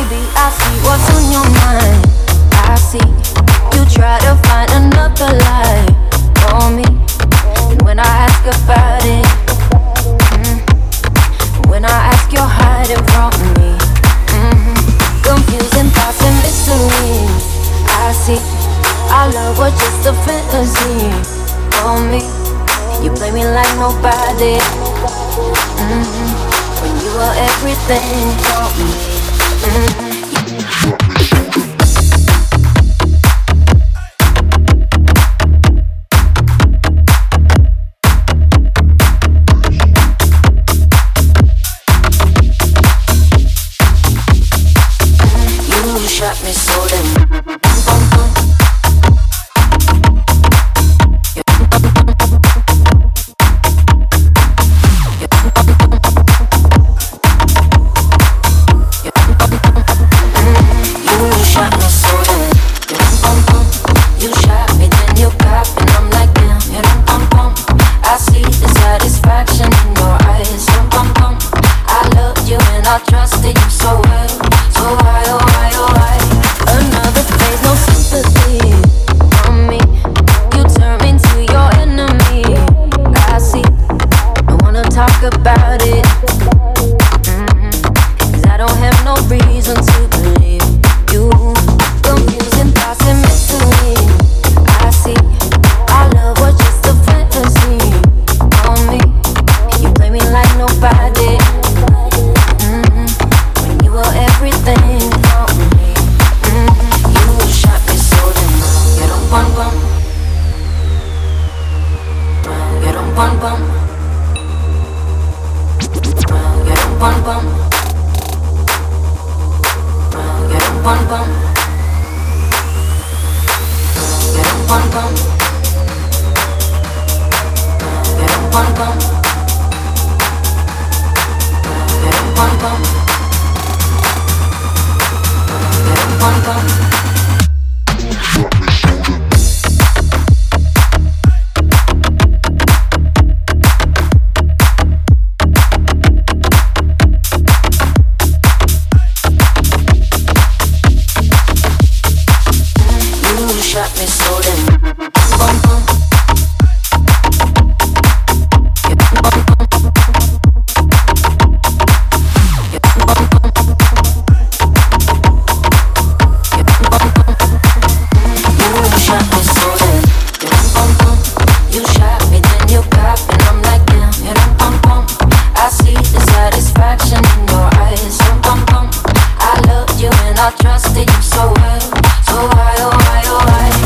Baby, I see what's on your mind. I see you try to find another lie for me. And when I ask about it, when I ask, you're hiding from me. Confusing thoughts and mystery. I see our love was just a fantasy for me. You play me like nobody. When you were everything for me. Shot me so damn. I trusted you so well, so why, oh why, oh why?